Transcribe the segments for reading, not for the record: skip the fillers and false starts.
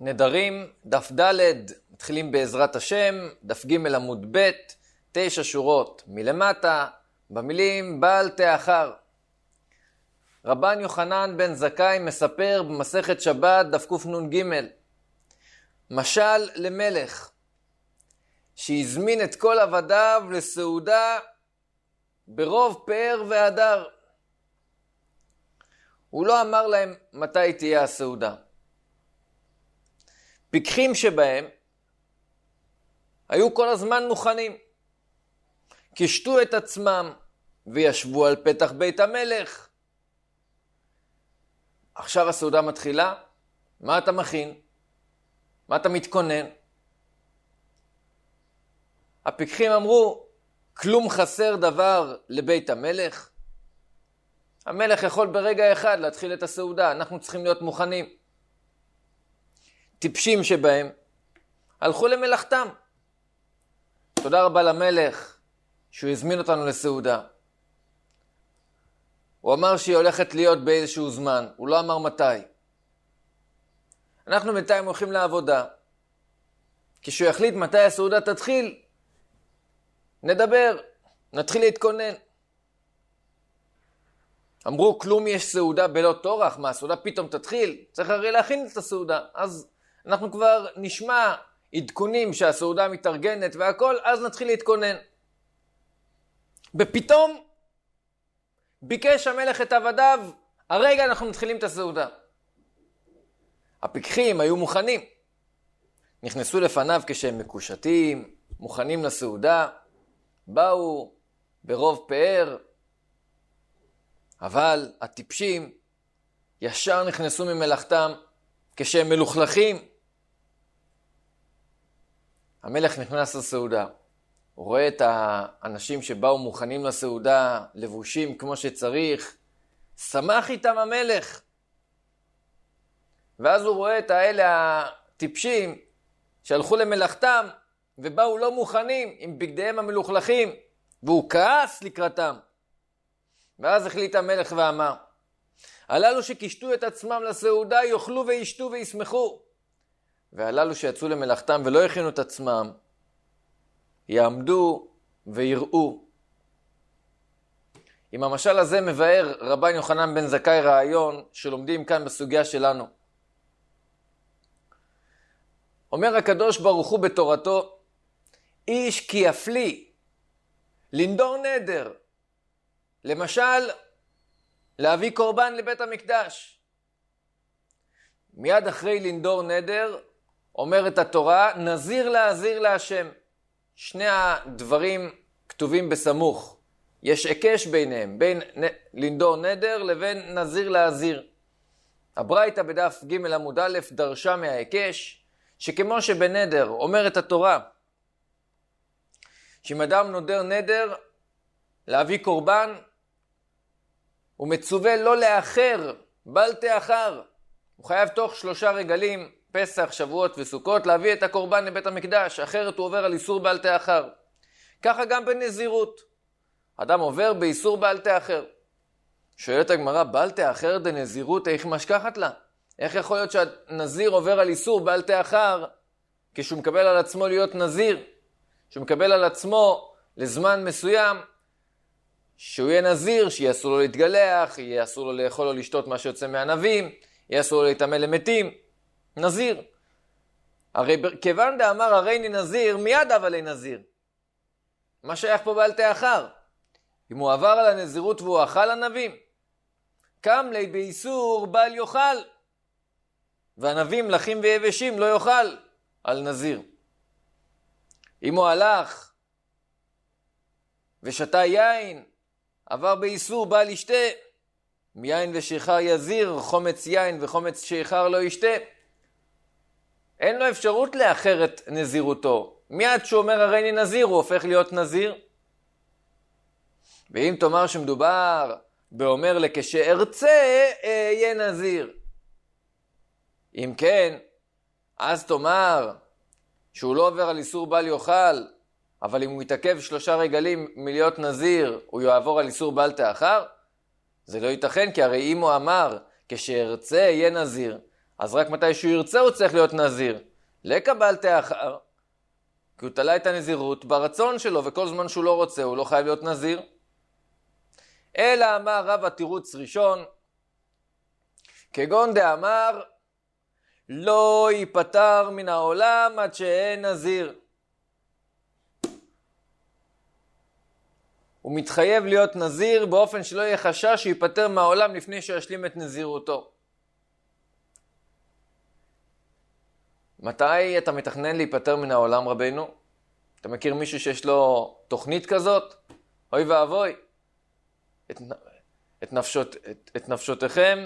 נדרים, דף ד', מתחילים בעזרת השם, דף ג' עמוד ב', 9 שורות מלמטה, במילים בעל תאחר. רבן יוחנן בן זכאי מספר במסכת שבת דף קנ"ג, משל למלך שהזמין את כל עבדיו לסעודה ברוב פאר והדר. הוא לא אמר להם מתי תהיה הסעודה. פיקחים שבהם היו כל הזמן מוכנים, קישטו את עצמם וישבו על פתח בית המלך. עכשיו הסעודה מתחילה, מה אתה מכין? מה אתה מתכונן? הפיקחים אמרו, כלום חסר דבר לבית המלך. המלך יכול ברגע אחד להתחיל את הסעודה, אנחנו צריכים להיות מוכנים. טיפשים שבהם הלכו למלאכתם. תודה רבה למלך שהוא הזמין אותנו לסעודה. הוא אמר שהיא הולכת להיות באיזשהו זמן, הוא לא אמר מתי. אנחנו בינתיים הולכים לעבודה. כשהוא יחליט מתי הסעודה תתחיל, נדבר, נתחיל להתכונן. אמרו, כלום יש סעודה בלא טורח, מה הסעודה פתאום תתחיל? צריך הרי להכין את הסעודה. אז אנחנו כבר נשמע עדכונים שהסעודה מתארגנת והכל, אז נתחיל להתכונן. בפתאום ביקש המלך את עבדיו, הרגע אנחנו מתחילים את הסעודה. הפיקחים היו מוכנים. נכנסו לפניו כשהם מקושטים, מוכנים לסעודה, באו ברוב פאר, אבל הטיפשים ישר נכנסו ממלאכתם כשהם מלוכלכים. המלך נכנס לסעודה. הוא רואה את האנשים שבאו מוכנים לסעודה, לבושים כמו שצריך. שמח איתם המלך. ואז הוא רואה את האלה הטיפשים שהלכו למלאכתם ובאו לא מוכנים עם בגדיהם המלוכלכים. והוא כעס לקראתם. ואז החליט המלך ואמר, הללו שקישטו את עצמם לסעודה יאכלו וישתו וישמחו. והללו שיצאו למלאכתם ולא הכינו את עצמם, יעמדו ויראו. עם המשל הזה מבאר רבן יוחנן בן זכאי רעיון שלומדים כאן בסוגיה שלנו. אומר הקדוש ברוך הוא בתורתו, איש כי יפליא לנדור נדר, למשל להביא קורבן לבית המקדש. מיד אחרי לנדור נדר אומרת התורה, נזיר להזיר להשם. שני הדברים כתובים בסמוך. יש עקש ביניהם, בין לנדור נדר לבין נזיר להזיר. הברייתא בדף ג' עמוד א' דרשה מהעקש, שכמו שבנדר אומרת התורה, שאם אדם נודר נדר להביא קורבן, הוא מצווה לא לאחר, בל תאחר. הוא חייב תוך 3 רגלים, פסח, שבועות וסוכות, להביא את הקורבן לבית המקדש, אחרת הוא עובר על איסור בל תאחר. ככה גם בנזירות. אדם עובר באיסור בל תאחר. שואלת הגמרא, בל תאחר דנזירות, איך משכחת לה? איך יכול להיות שהנזיר עובר על איסור בל תאחר, כשהוא מקבל על עצמו להיות נזיר? שהוא מקבל על עצמו לזמן מסוים, שהוא יהיה נזיר, שיהיה אסור לו להתגלח, יהיה אסור לו לאכול או לשתות מה שיוצא מהענבים, יהיה אסור לו להתאמן למתים. נזיר. הרי כיוון דאמר הריני נזיר, מיד אבל נזיר. מה שייך פה בל תאחר? אם הוא עבר על הנזירות והוא אכל ענבים, קם לי באיסור בל יאכל. וענבים לחים ויבשים לא יאכל על נזיר. אם הוא הלך ושתה יין, עבר באיסור בל ישתה. מיין ושיכר יזיר, חומץ יין וחומץ שיכר לא ישתה. אין לו אפשרות לאחר את נזירותו. מיד שהוא אומר הריני נזיר, הוא הופך להיות נזיר. ואם תאמר שמדובר באומר לכשארצה אהיה נזיר. אם כן, אז תאמר שהוא לא עובר על איסור בל יאכל, אבל אם הוא יתעכב 3 רגלים מלהיות נזיר, הוא יעבור על איסור בל תאחר? זה לא ייתכן, כי הרי אם הוא אמר כשארצה אהיה נזיר, אז רק מתי שהוא ירצה הוא צריך להיות נזיר. לקבל תאחר, כי הוא תלה את הנזירות ברצון שלו, וכל זמן שהוא לא רוצה הוא לא חייב להיות נזיר. אלא אמר רב התירוץ ראשון, כגון דאמר, לא ייפטר מן העולם עד שאין נזיר. הוא מתחייב להיות נזיר באופן שלא יהיה חשש שיפטר מהעולם לפני שישלים את נזירותו. מתי אתה מתכנן להיפטר מן העולם, רבינו? אתה מכיר מישהו שיש לו תוכנית כזאת? אוי ואבוי. את נפשותיכם.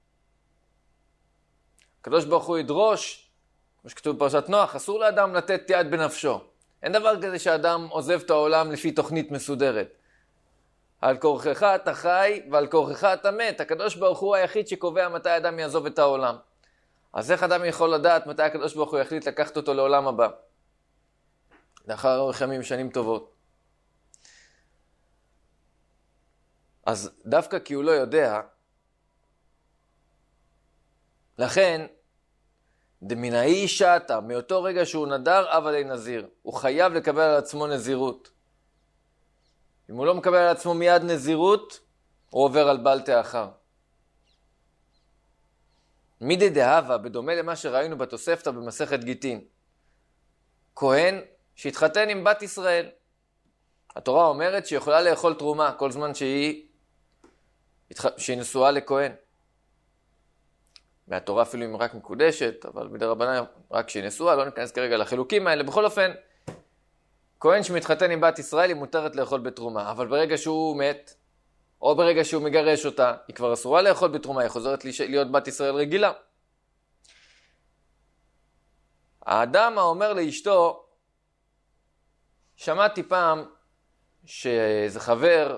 הקדוש ברוך הוא ידרוש, כמו שכתוב בפרשת נוח, אסור לאדם לתת יד בנפשו. אין דבר כזה שאדם עוזב את העולם לפי תוכנית מסודרת. על כורכך אתה חי ועל כורכך אתה מת. הקדוש ברוך הוא היחיד שקובע מתי אדם יעזוב את העולם. אז איך אדם יכול לדעת מתי הקדוש ברוך הוא יחליט לקחת אותו לעולם הבא? לאחר אורך ימים, שנים טובות. אז דווקא כי הוא לא יודע, לכן, דמינאי שעתה, מאותו רגע שהוא נדר, אבל אין נזיר. הוא חייב לקבל על עצמו נזירות. אם הוא לא מקבל על עצמו מיד נזירות, הוא עובר על בל תאחר. מידי דהבה, בדומה למה שראינו בתוספתא במסכת גיטין. כהן שהתחתן עם בת ישראל. התורה אומרת שהיא יכולה לאכול תרומה כל זמן שהיא נשואה לכהן. מהתורה אפילו היא רק מקודשת, אבל מדי רבנן רק שהיא נשואה, לא ניכנס כרגע לחילוקים האלה. בכל אופן, כהן שמתחתן עם בת ישראל היא מותרת לאכול בתרומה, אבל ברגע שהוא מת, או ברגע שהוא מגרש אותה, היא כבר אסורה לאכול בתרומה, היא חוזרת להיות בת ישראל רגילה. האדם האומר לאשתו, שמעתי פעם שאיזה חבר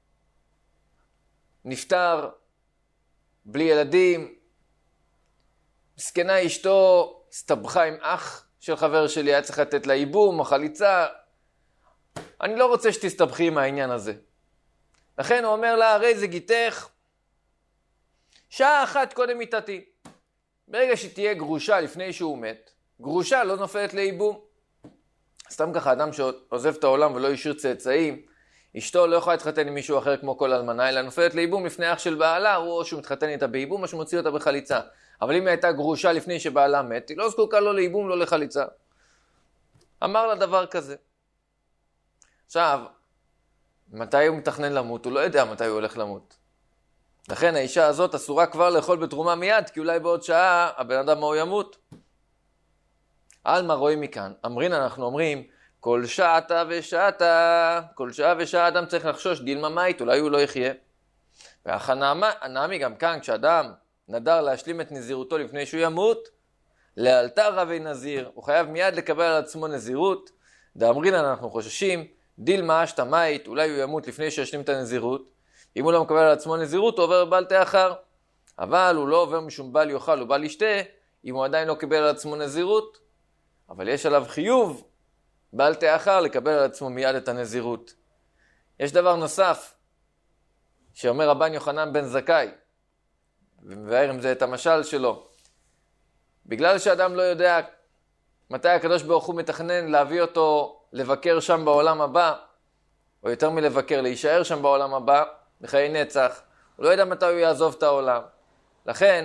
נפטר בלי ילדים, מסכנה אשתו הסתבכה עם אח של חבר שלי, היה צריך לתת לה ייבום או חליצה. אני לא רוצה שתסתבכי עם העניין הזה. לכן הוא אומר לה, הרי זה גיתך שעה אחת קודם מיתתי. ברגע שתהיה גרושה לפני שהוא מת, גרושה לא נופלת לייבום. סתם ככה, אדם שעוזב את העולם ולא ישאיר צאצאים, אשתו לא יכולה להתחתן עם מישהו אחר כמו כל אלמנה, אלא נופלת לייבום לפני אח של בעלה, או שהוא מתחתן איתה בייבום, או שהוא מוציא אותה בחליצה. אבל אם היא הייתה גרושה לפני שבעלה מת, היא לא זקוקה לא לייבום, לא לחליצה. אמר לה דבר כזה. עכשיו, מתי הוא מתכנן למות? הוא לא יודע מתי הוא הולך למות. לכן האישה הזאת אסורה כבר לאכול בתרומה מיד, כי אולי בעוד שעה הבן אדם הוא ימות. על מה רואים מכאן? אנחנו אומרים, כל שעתה ושעתה, כל שעה ושעה אדם צריך לחשוש דילמה מית, אולי הוא לא יחיה. והנעמי גם כאן, כשאדם נדר להשלים את נזירותו לפני שהוא ימות, לאלתר רבי נזיר, הוא חייב מיד לקבל על עצמו נזירות. אנחנו חוששים, דילמה אשתא מית, אולי הוא ימות לפני שישלים את הנזירות. אם הוא לא מקבל על עצמו נזירות, הוא עובר בל תאחר. אבל הוא לא עובר משום בל יאכל או בל ישתה, אם הוא עדיין לא קיבל על עצמו נזירות. אבל יש עליו חיוב, בל תאחר, לקבל על עצמו מיד את הנזירות. יש דבר נוסף, שאומר רבן יוחנן בן זכאי, ומבאר עם זה את המשל שלו. בגלל שאדם לא יודע מתי הקדוש ברוך הוא מתכנן להביא אותו לבקר שם בעולם הבא, או יותר מלבקר, להישאר שם בעולם הבא, בחיי נצח, הוא לא יודע מתי הוא יעזוב את העולם. לכן,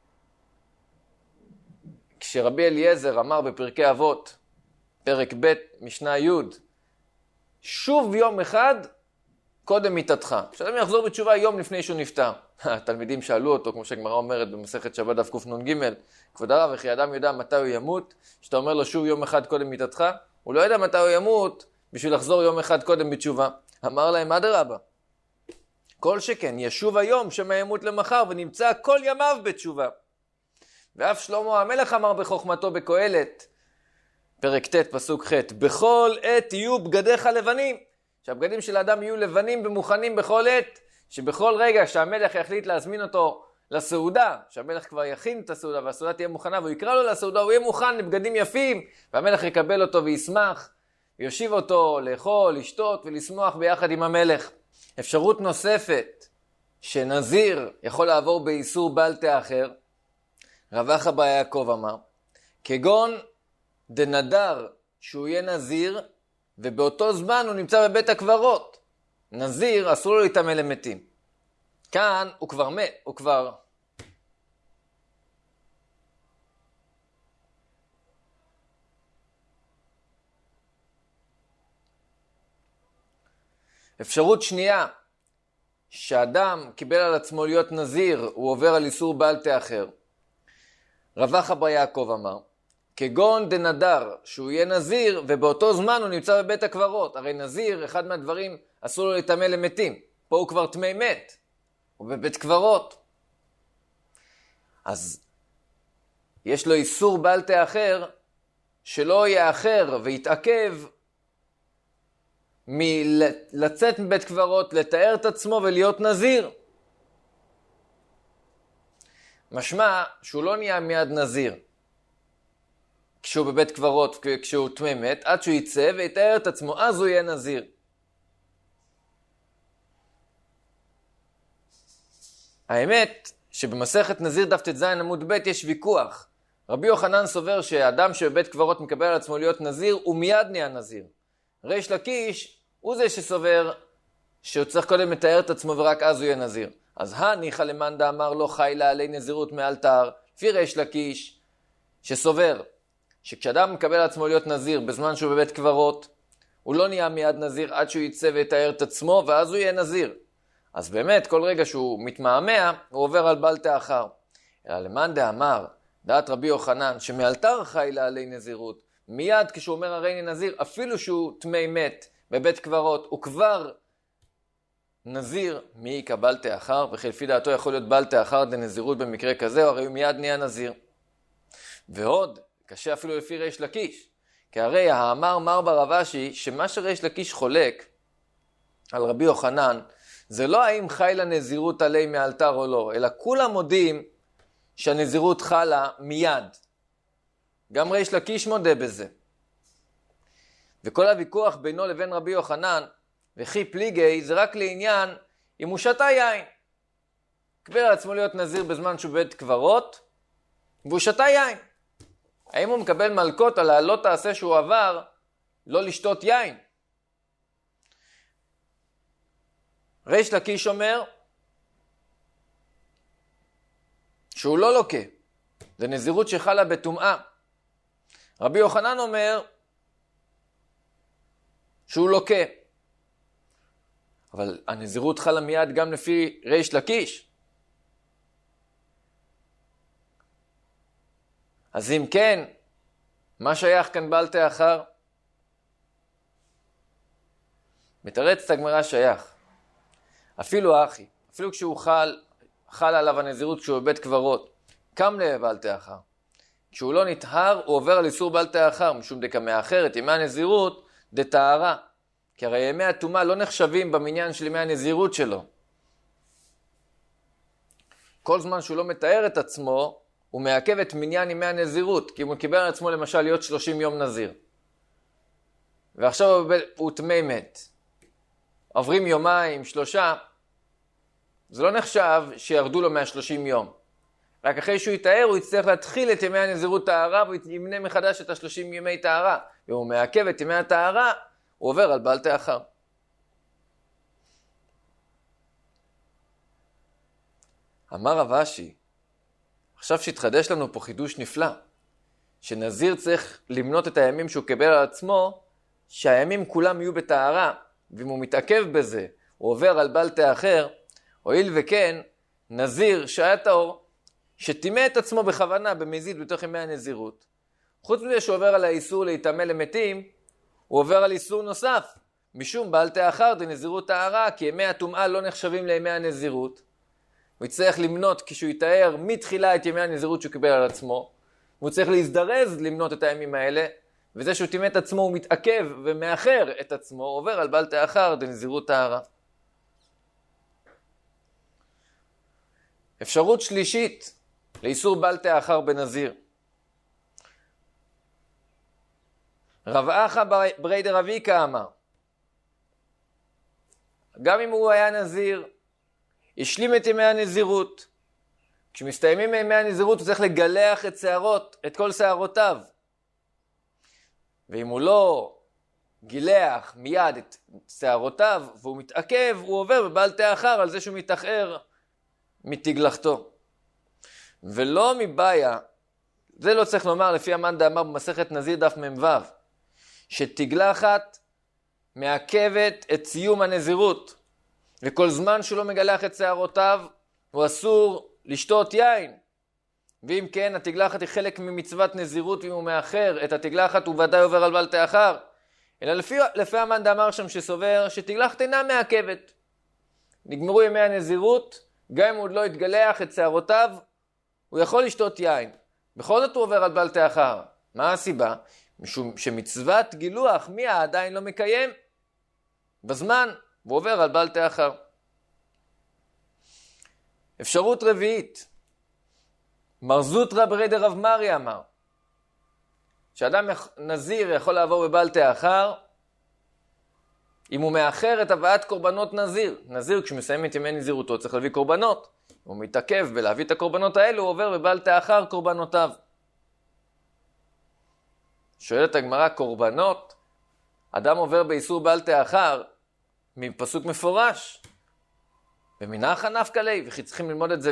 כשרבי אליעזר אמר בפרקי אבות, פרק ב' משנה י', שוב יום אחד קודם מיתתך. שאדם יחזור בתשובה יום לפני שהוא נפטר. התלמידים שאלו אותו, כמו שהגמרא אומרת במסכת שבת דף קנ"ג, כבוד הרב, וכי אדם יודע מתי הוא ימות, שאתה אומר לו שוב יום אחד קודם מיתתך, הוא לא יודע מתי הוא ימות בשביל לחזור יום אחד קודם בתשובה. אמר להם, אדרבה, כל שכן ישוב היום שמא ימות למחר ונמצא כל ימיו בתשובה. ואף שלמה המלך אמר בחוכמתו בקהלת, פרק ט' פסוק ח', בכל עת יהיו בגדיך לבנים. שהבגדים של האדם יהיו לבנים ומוכנים בכל עת, שבכל רגע שהמלך יחליט להזמין אותו לסעודה, שהמלך כבר יכין את הסעודה והסעודה תהיה מוכנה והוא יקרא לו לסעודה, הוא יהיה מוכן לבגדים יפים, והמלך יקבל אותו וישמח, ויושיב אותו לאכול, לשתות ולשמוח ביחד עם המלך. אפשרות נוספת שנזיר יכול לעבור באיסור בל תאחר, רב אחא בר יעקב אמר, כגון דנדר שהוא יהיה נזיר, ובאותו זמן הוא נמצא בבית הקברות. נזיר אסור לו להתאמן למתים. כאן הוא כבר מת, הוא כבר... אפשרות שנייה, שאדם קיבל על עצמו להיות נזיר, הוא עובר על איסור בל תאחר. רב אחא בר יעקב אמר, כגון דנדר שהוא יהיה נזיר, ובאותו זמן הוא נמצא בבית הקברות. הרי נזיר, אחד מהדברים, אסור לו להתאמן למתים. פה הוא כבר טמא מת, הוא בבית קברות. אז יש לו איסור בל תאחר, שלא יאחר ויתעכב מלצאת מבית קברות, לתאר את עצמו ולהיות נזיר. משמע שהוא לא נהיה מיד נזיר כשהוא בבית קברות, כשהוא טמא מת, עד שהוא יצא ויתאר את עצמו, אז הוא יהיה נזיר. האמת שבמסכת נזיר דף ט"ז עמוד ב' יש ויכוח. רבי יוחנן סובר שאדם שבבית קברות מקבל על עצמו להיות נזיר, הוא מיד נהיה נזיר. ריש לקיש הוא זה שסובר שהוא צריך קודם לתאר את עצמו ורק אז הוא יהיה נזיר. אז הניחא למאן דאמר לא חיילה עלי נזירות מאלתר, לפי ריש לקיש שסובר שכשאדם מקבל על עצמו להיות נזיר בזמן שהוא בבית קברות, הוא לא נהיה מיד נזיר עד שהוא יצא ויתאר את עצמו ואז הוא יהיה נזיר. אז באמת כל רגע שהוא מתמהמה הוא עובר על בל תאחר. אלא למאן דאמר דעת רבי יוחנן שמאלתר חיילה עלי נזירות, מיד כשהוא אומר הרי אני נזיר, אפילו שהוא טמא מת בבית קברות, הוא כבר נזיר, מי יקבל תאחר, וכי לפי דעתו יכול להיות בל תאחר דנזירות במקרה כזה, או הרי הוא מיד נהיה נזיר. ועוד, קשה אפילו לפי ריש לקיש, כי הרי האמר מר בר אבשי, שמה שריש לקיש חולק על רבי יוחנן, זה לא האם חיילה נזירות עלי מאלתר או לא, אלא כולם מודים שהנזירות חלה מיד. גם ריש לקיש מודה בזה. וכל הוויכוח בינו לבין רבי יוחנן וכי פליגי זה רק לעניין אם הוא שתה יין. קבל על עצמו להיות נזיר בזמן שהוא בבית קברות והוא שתה יין. האם הוא מקבל מלקות על הלא תעשה שהוא עבר לא לשתות יין? ריש לקיש אומר שהוא לא לוקה. זה נזירות שחלה בטומאה. רבי יוחנן אומר שהוא לוקה. אבל הנזירות חלה מיד גם לפי ריש לקיש. אז אם כן, מה שייך כאן בל תאחר? מתרץ הגמרא שייך. אפילו אחי, אפילו כשהוא חל עליו הנזירות כשהוא בבית קברות, קם לבל תאחר. כשהוא לא נטהר, הוא עובר על איסור בל תאחר, משום דקמאחר את ימי הנזירות דטהרה. כי הרי ימי הטומאה לא נחשבים במניין של ימי הנזירות שלו. כל זמן שהוא לא מתאר את עצמו, הוא מעכב את מניין ימי הנזירות, כי אם הוא קיבל על עצמו למשל להיות 30 יום נזיר. ועכשיו הוא טמא מת. עוברים יומיים, 3, זה לא נחשב שירדו לו 130 יום. רק אחרי שהוא יתאר, הוא יצטרך להתחיל את ימי הנזירות טהרה, והוא ימנה מחדש את 30 ימי טהרה. והוא מעכב את ימי הטהרה, הוא עובר על בל תאחר. אמר רב אשי, עכשיו שהתחדש לנו פה חידוש נפלא, שנזיר צריך למנות את הימים שהוא קיבל על עצמו, שהימים כולם יהיו בטהרה, ואם הוא מתעכב בזה, הוא עובר על בל תאחר, הואיל וכן, נזיר שהיה טהור, שטימא את עצמו בכוונה במזיד בתוך ימי הנזירות. חוץ מזה שהוא עובר על האיסור להיטמא למתים, הוא עובר על איסור נוסף, משום בל תאחר דנזירות טהרה, כי ימי הטומאה לא נחשבים לימי הנזירות. הוא יצטרך למנות כשהוא יתאר מתחילה את ימי הנזירות שהוא קיבל על עצמו, והוא צריך להזדרז למנות את הימים האלה, וזה שהוא טימא את עצמו הוא מתעכב ומאחר את עצמו, עובר על בל תאחר דנזירות טהרה. אפשרות שלישית לאיסור בל תאחר בנזיר. רב אחא ברי דרביקה אמר, גם אם הוא היה נזיר, השלים את ימי הנזירות, כשמסתיימים ימי הנזירות הוא צריך לגלח את כל שערותיו. ואם הוא לא גילח מיד את שערותיו והוא מתעכב, הוא עובר בבל תאחר על זה שהוא מתאחר מתגלחתו. ולא מבעיה, זה לא צריך לומר לפי המאן דאמר במסכת נזיר דף מ"ו, שתגלחת מעכבת את סיום הנזירות, וכל זמן שהוא לא מגלח את שערותיו הוא אסור לשתות יין. ואם כן, התגלחת היא חלק ממצוות נזירות, ואם הוא מאחר את התגלחת הוא ודאי עובר על בל תאחר. אלא לפי המאן דאמר שם שסובר שתגלחת אינה מעכבת. נגמרו ימי הנזירות, גם אם הוא עוד לא התגלח את שערותיו, הוא יכול לשתות יין. בכל זאת הוא עובר על בל תאחר. מה הסיבה? משום שמצוות גילוח מי עדיין לא מקיים בזמן, והוא עובר על בל תאחר. אפשרות רביעית, מר זוטרא ברי דרב מריה אמר, שאדם נזיר יכול לעבור בבל תאחר, אם הוא מאחר את הבאת קורבנות נזיר. נזיר כשמסיים את ימי נזירותו צריך להביא קורבנות. אם הוא מתעכב בלהביא את הקורבנות האלו, הוא עובר בבל תאחר קורבנותיו. שואלת הגמרא, קורבנות, אדם עובר באיסור בל תאחר, מפסוק מפורש. ומנחה נפקא ליה, וכי צריכים ללמוד את זה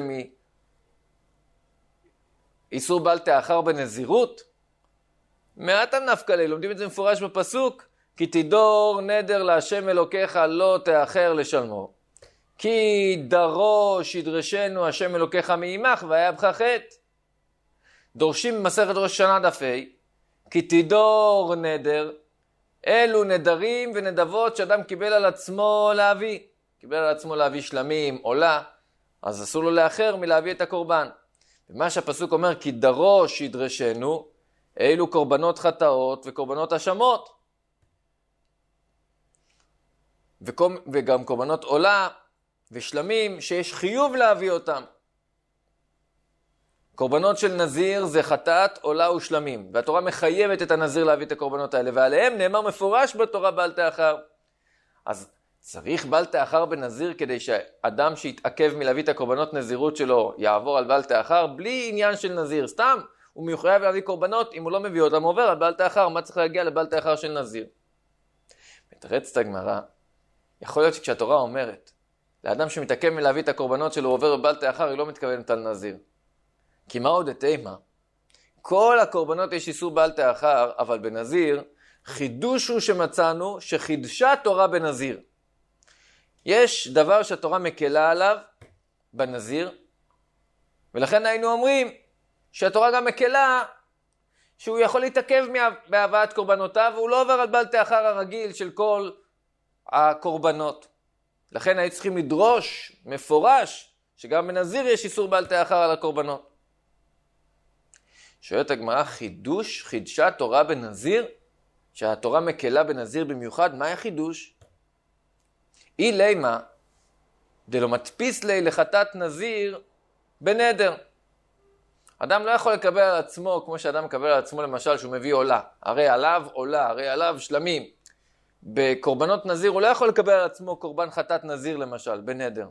מאיסור בל תאחר בנזירות. מעטם נפקא ליה, לומדים את זה מפורש בפסוק, כי תדור נדר להשם אלוקיך לא תאחר לשלמו. כי דרוש ידרשנו השם אלוקיך מעמך והיה בך חטא. דורשים במסכת ראש השנה דף ה', כי תדור נדר, אלו נדרים ונדבות שאדם קיבל על עצמו להביא. קיבל על עצמו להביא שלמים, עולה, אז אסור לו לאחר מלהביא את הקורבן. ומה שהפסוק אומר, כי דרוש ידרשנו, אלו קורבנות חטאות וקורבנות אשמות. וגם קורבנות עולה ושלמים שיש חיוב להביא אותם. קורבנות של נזיר זה חטאת, עולה ושלמים. והתורה מחייבת את הנזיר להביא את הקורבנות האלה, ועליהם נאמר מפורש בתורה בל תאחר. אז צריך בל תאחר בנזיר כדי שאדם שיתעכב מלהביא את הקורבנות נזירות שלו יעבור על בל תאחר, בלי עניין של נזיר. סתם, הוא מחויב להביא קורבנות, אם הוא לא מביא אותם עובר על בל תאחר. מה צריך להגיע לבל תאחר של נזיר? מתרצת הגמרא, יכול להיות שכשהתורה אומרת לאדם שמתעכב מלהביא את הקורבנות שלו עובר בבל תאחר, היא לא מתכוונת על נזיר. כי מה עוד התאמה? כל הקורבנות יש איסור בל תאחר, אבל בנזיר חידוש הוא שמצאנו שחידשה תורה בנזיר. יש דבר שהתורה מקלה עליו בנזיר, ולכן היינו אומרים שהתורה גם מקלה שהוא יכול להתעכב בהבאת קורבנותיו, והוא לא עובר על בל תאחר הרגיל של כל הקורבנות. לכן היו צריכים לדרוש מפורש שגם בנזיר יש איסור בל תאחר על הקורבנות. שואלת הגמרא, חידשה תורה בנזיר? שהתורה מקלה בנזיר במיוחד, מה החידוש? אי לימה, דלא מדפיס לי לחטאת נזיר בנדר. אדם לא יכול לקבל על עצמו, כמו שאדם מקבל על עצמו למשל שהוא מביא עולה. הרי עליו עולה, הרי עליו שלמים. בקורבנות נזיר הוא לא יכול לקבל על עצמו קורבן חטאת נזיר למשל, בנדר.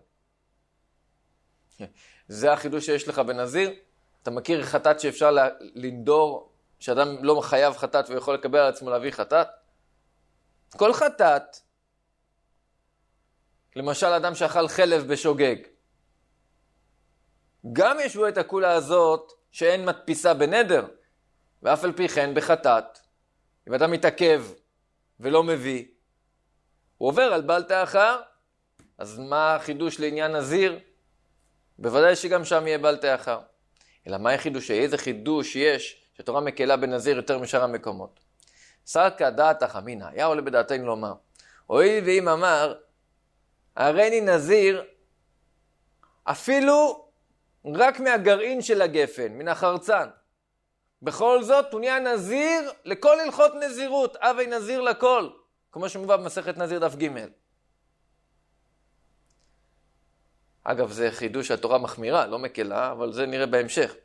זה החידוש שיש לך בנזיר. אתה מכיר חטאת שאפשר לנדור, שאדם לא חייב חטאת ויכול לקבל על עצמו להביא חטאת? כל חטאת, למשל אדם שאכל חלב בשוגג, גם יש בו את הכולה הזאת שאין מדפיסה בנדר, ואף על פי כן בחטאת. אם אדם מתעכב ולא מביא, הוא עובר על בל תאחר. אז מה החידוש לעניין נזיר? בוודאי שגם שם יהיה בל תאחר. אלא מה החידוש? איזה חידוש יש שתורה מקלה בנזיר יותר משאר המקומות? סלקא דעתך אמינא, היה עולה בדעתנו לומר, הואיל ואם אמר הריני נזיר אפילו רק מהגרעין של הגפן, מן החרצן, בכל זאת הוא נהיה נזיר לכל הלכות נזירות, אבי נזיר לכל, כמו שמובא במסכת נזיר דף ג'. אגב, זה חידוש שהתורה מחמירה, לא מקלה, אבל זה נראה בהמשך.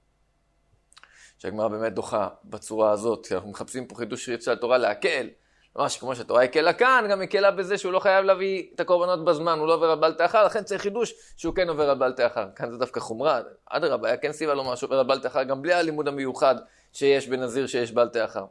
שהגמרא באמת דוחה בצורה הזאת, כי אנחנו מחפשים פה חידוש של התורה להקל. ממש כמו שהתורה הקלה כאן, גם הקלה בזה שהוא לא חייב להביא את הקורבנות בזמן, הוא לא עובר על בל תאכל, לכן צריך חידוש שהוא כן עובר על בל תאכל. כאן זה דווקא חומרה, אדרבה, היה כן סיבה לומר שעובר על בל תאכל, גם בלי הלימוד המיוחד שיש בנזיר שיש בל תאכל.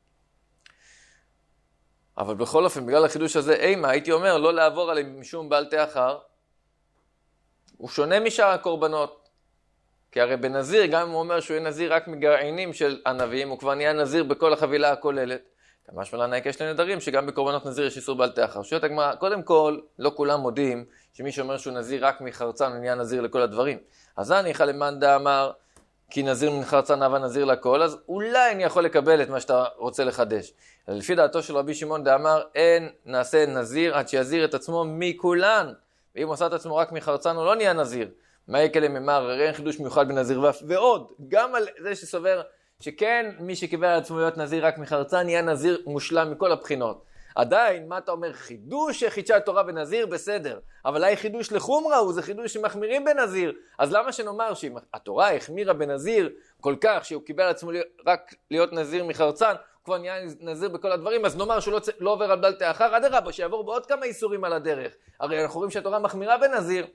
אבל בכל אופן, בגלל החידוש הזה, אימה, הייתי אומר, לא לעבור עליהם משום בל תאכל, הוא שונה משאר הקורבנות. כי הרי בנזיר, גם אם הוא אומר שהוא יהיה נזיר רק מגרעינים של ענבים, הוא כבר נהיה נזיר בכל החבילה הכוללת. כמה שמלן היקש לנדרים, שגם בקורבנות נזיר יש איסור בל תאכל. שואלת הגמרא, קודם כל, לא כולם מודים שמי שאומר שהוא נזיר רק מחרצן, הוא נהיה נזיר לכל הדברים. אז אני חלמן דאמר, כי נזיר מחרצן הווה נזיר לכל, אז אולי אני יכול לקבל את מה שאתה רוצה לחדש. לפי דעתו של רבי שמעון דאמר, אין נעשה נזיר עד שיזיר את עצמו מכולן. ואם עושה את עצמו רק מחרצן, הוא לא נהיה נזיר. מה יקלה ממר, הרי אין חידוש מיוחד בנזיר ועוד. גם על זה שסובר שכן, מי שקיבל על עצמו להיות נזיר רק מחרצן, יהיה נזיר מושלם מכל הבחינות. עדיין, מה אתה אומר? חידוש שחידשה התורה בנזיר, בסדר. אבל היה חידוש לחומרה, זה חידוש שמחמירים בנזיר. אז למה שנאמר שאם התורה החמירה בנזיר כל כך, שהוא קיבל על עצמו רק להיות נזיר מחרצן, הוא כבר נהיה נזיר בכל הדברים, אז נאמר שהוא לא עובר על בל תאכל, אדרבה, שיעבור בעוד כמה איסורים על הדרך. הרי אנחנו רואים שהתורה מחמירה בנזיר.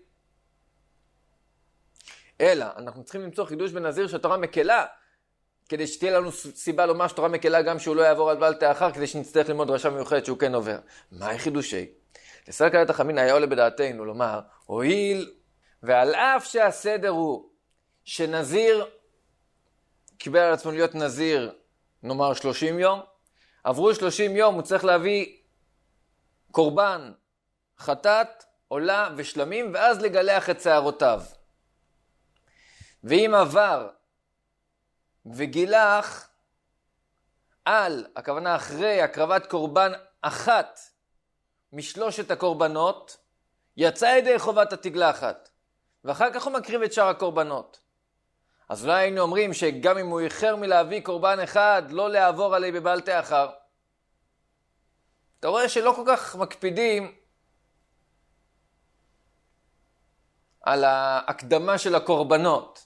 אלא, אנחנו צריכים למצוא חידוש בנזיר שהתורה מקלה, כדי שתהיה לנו סיבה לומר שתורה מקלה גם שהוא לא יעבור על בל תאכל, כדי שנצטרך ללמוד דרשה מיוחדת שהוא כן עובר. מה חידושי? לסרק על החמין היה עולה בדעתנו לומר, הואיל ועל אף שהסדר הוא שנזיר קיבל על עצמו להיות נזיר, נאמר 30 יום, עברו 30 יום, הוא צריך להביא קורבן, חטאת, עולה ושלמים, ואז לגלח את שערותיו. ואם עבר וגילח על, הכוונה אחרי הקרבת קורבן אחת משלושת הקורבנות, יצא ידי חובת התגלחת, ואחר כך הוא מקריב את שאר הקורבנות. אז אולי היינו אומרים שגם אם הוא איחר מלהביא קורבן אחד, לא לעבור עלי בבל תאכל. אתה רואה שלא כל כך מקפידים על ההקדמה של הקורבנות.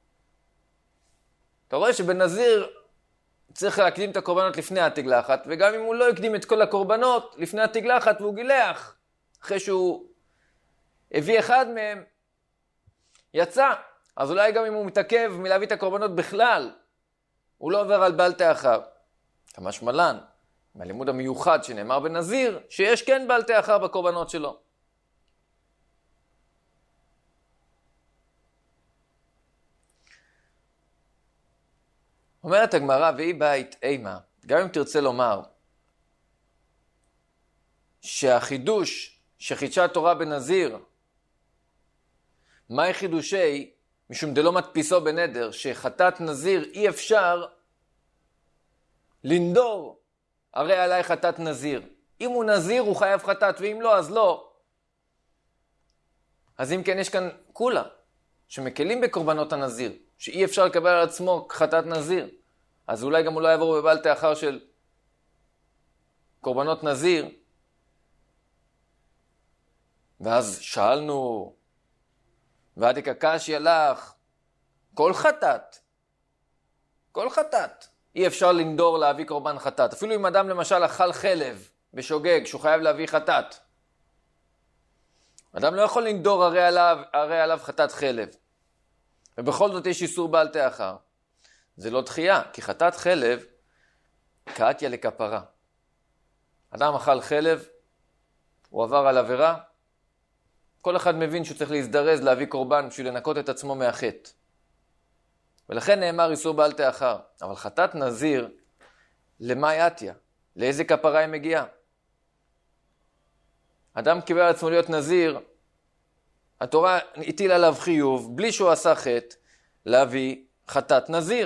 אתה רואה שבנזיר צריך להקדים את הקורבנות לפני התגלחת, וגם אם הוא לא יקדים את כל הקורבנות לפני התגלחת והוא גילח, אחרי שהוא הביא אחד מהם, יצא. אז אולי גם אם הוא מתעכב מלהביא את הקורבנות בכלל, הוא לא עובר על בל תאכל. כמה שמלן, מהלימוד המיוחד שנאמר בנזיר, שיש כן בל תאכל בקורבנות שלו. אומרת הגמרא, והיא בית אימה, גם אם תרצה לומר שהחידוש שחידשה התורה בנזיר, מהי חידושי? משום דלא מדפיסו בנדר, שחטאת נזיר אי אפשר לנדור, הרי עליי חטאת נזיר. אם הוא נזיר הוא חייב חטאת, ואם לא אז לא. אז אם כן יש כאן כולה, שמקלים בקורבנות הנזיר, שאי אפשר לקבל על עצמו חטאת נזיר. אז אולי גם הוא לא יעבור בבל תאכל של קורבנות נזיר. ואז שאלנו, ועדיק הקשיא לך, כל חטאת, אי אפשר לנדור להביא קורבן חטאת. אפילו אם אדם למשל אכל חלב בשוגג, שהוא חייב להביא חטאת. אדם לא יכול לנדור הרי עליו חטאת חלב. ובכל זאת יש איסור בל תאכל. זה לא דחייה, כי חטאת חלב, קאתיה לכפרה. אדם אכל חלב, הוא עבר על עבירה, כל אחד מבין שהוא צריך להזדרז להביא קורבן בשביל לנקות את עצמו מהחטא. ולכן נאמר איסור בל תאכל. אבל חטאת נזיר, למה יתיה? לאיזה כפרה היא מגיעה? אדם קיבל על עצמו להיות נזיר, התורה הטילה עליו חיוב, בלי שהוא עשה חטא, להביא חטאת נזיר.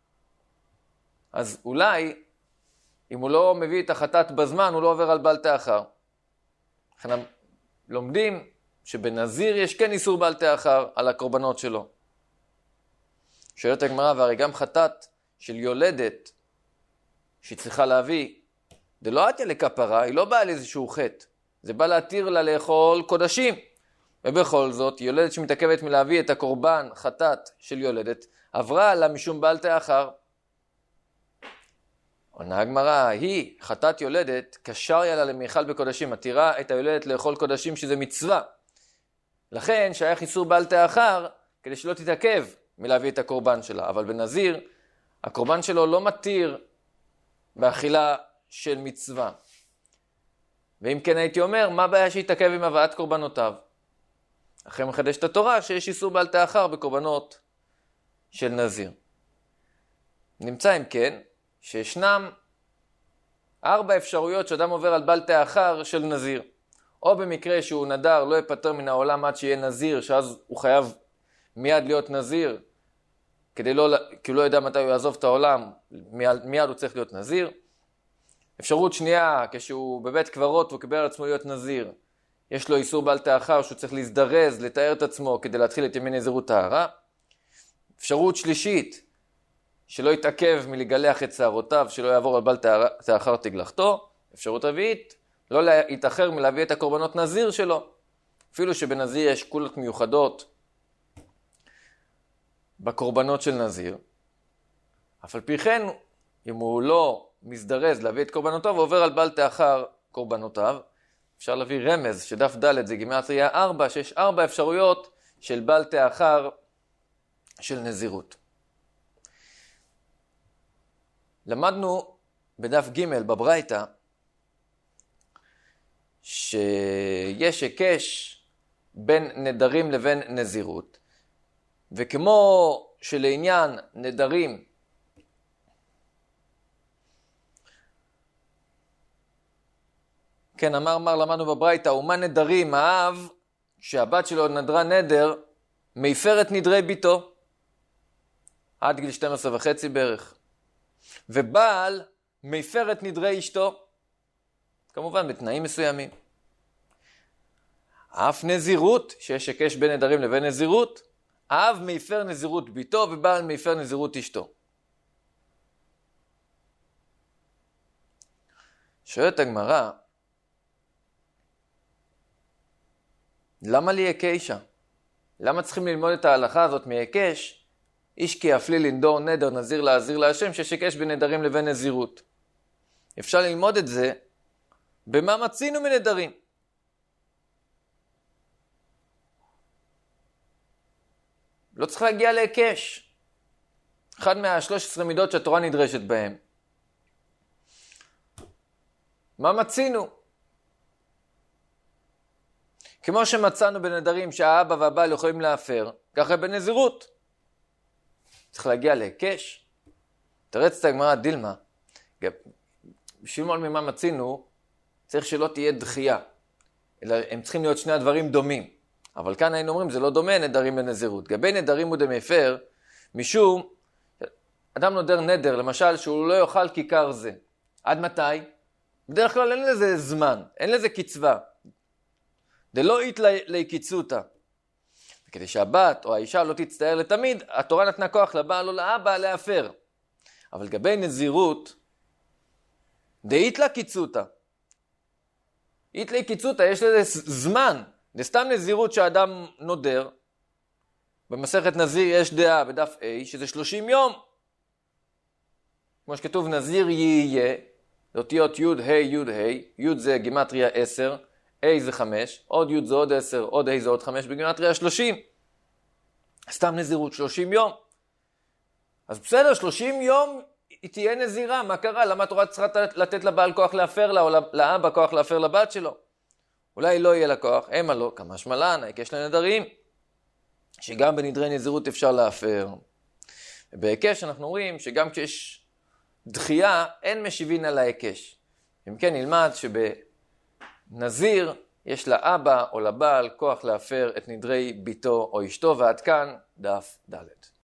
אז אולי, אם הוא לא מביא את החטאת בזמן, הוא לא עובר על בל תאכל. לכן לומדים שבנזיר יש כן איסור בל תאכל על הקורבנות שלו. שואלת הגמרא, והרי גם חטאת של יולדת, שהיא צריכה להביא, זה לא עתיה לכפרה, היא לא באה לאיזשהו חטא. זה בא להתיר לה לאכול קודשים. ובכל זאת, יולדת שמתעכבת מלהביא את הקורבן חטאת של יולדת, עברה לה משום בל תאכל. עונה הגמרא, היא חטאת יולדת, קשר לה למאכל בקודשים, מתירה את היולדת לאכול קודשים שזה מצווה. לכן שייך איסור בל תאחר, כדי שלא תתעכב מלהביא את הקורבן שלה. אבל בנזיר, הקורבן שלו לא מתיר באכילה של מצווה. ואם כן הייתי אומר, מה הבעיה שיתעכב עם הבאת קורבנותיו? אחרי מחדש את התורה שיש איסור בל תאחר בקורבנות של נזיר. נמצא אם כן, שישנם 4 אפשרויות שאדם עובר על בל תאחר של נזיר. או במקרה שהוא נדר לא יפטר מן העולם עד שיהיה נזיר, שאז הוא חייב מיד להיות נזיר, כי הוא לא יודע מתי הוא יעזוב את העולם, מיד הוא צריך להיות נזיר. אפשרות שנייה, כשהוא בבית קברות והוא קיבל על עצמו להיות נזיר, יש לו איסור בל תאחר שהוא צריך להזדרז, לתאר את עצמו כדי להתחיל את ימי נזירות טהרה. אפשרות שלישית, שלא יתעכב מלגלח את שערותיו, שלא יעבור על בל תאחר תגלחתו. אפשרות רביעית, לא להתאחר מלהביא את הקורבנות נזיר שלו. אפילו שבנזיר יש קולות מיוחדות בקורבנות של נזיר. אף על פי כן, אם הוא לא מזדרז להביא את קורבנותיו, הוא עובר על בל תאחר קורבנותיו. אפשר להביא רמז שדף ד' זה גימטריה 4, שיש 4 אפשרויות של בל תאחר של נזירות. למדנו בדף ג' בברייתא שיש היקש בין נדרים לבין נזירות, וכמו שלעניין נדרים כן, למדנו בברייתא, ומה נדרים? האב, שהבת שלו נדרה נדר, מפר את נדרי ביתו, עד גיל 12.5 בערך. ובעל מפר את נדרי אשתו, כמובן בתנאים מסוימים. אף נזירות, שיש היקש בין נדרים לבין נזירות, האב מפר נזירות ביתו ובעל מפר נזירות אשתו. שואלת הגמרא, למה לי היקשה? למה צריכים ללמוד את ההלכה הזאת מהיקש? איש כי יפלי לנדור נדר נזיר להזיר להשם, שיש היקש בין נדרים לבין נזירות. אפשר ללמוד את זה במה מצינו מנדרים. לא צריך להגיע להיקש. אחד מה13 מידות שהתורה נדרשת בהם. מה מצינו? כמו שמצאנו בנדרים שהאבא והבעל יכולים להפר, ככה בנזירות. צריך להגיע להיקש. תרץ את הגמרא דילמה. בשביל ללמוד ממה מצינו, צריך שלא תהיה דחייה. אלא הם צריכים להיות שני הדברים דומים. אבל כאן היינו אומרים, זה לא דומה נדרים לנזירות. גבי נדרים הוא דמפר, משום, אדם נודר נדר, למשל, שהוא לא יאכל כיכר זה. עד מתי? בדרך כלל אין לזה זמן, אין לזה קצבה. דלא אית להקיצותה. וכדי שהבת או האישה לא תצטער לתמיד, התורה נתנה כוח לבעל או לאבא להפר. אבל גבי נזירות, דאית להקיצותה. אית להקיצותה, יש לזה זמן. זה סתם נזירות שאדם נודר. במסכת נזיר יש דעה בדף A, שזה 30 יום. כמו שכתוב נזיר יהיה, זה אותיות י' ה' י' ה', י' זה גימטריה 10, A זה 5, עוד י' זה עוד 10, עוד A זה עוד 5 בגימטריה 30. סתם נזירות 30 יום. אז בסדר, 30 יום היא תהיה נזירה, מה קרה? למה התורה צריכה לתת לבעל כוח להפר לה, או לאבא כוח להפר לבת שלו? אולי לא יהיה לה כוח, אמה לא, כמה שמלן, היקש לנדרים, שגם בנדרי נזירות אפשר להפר. ובהיקש אנחנו רואים שגם כשיש דחייה, אין משיבין על ההיקש. אם כן נלמד שבנזיר יש לאבא או לבעל כוח להפר את נדרי ביתו או אשתו, ועד כאן דף ד'.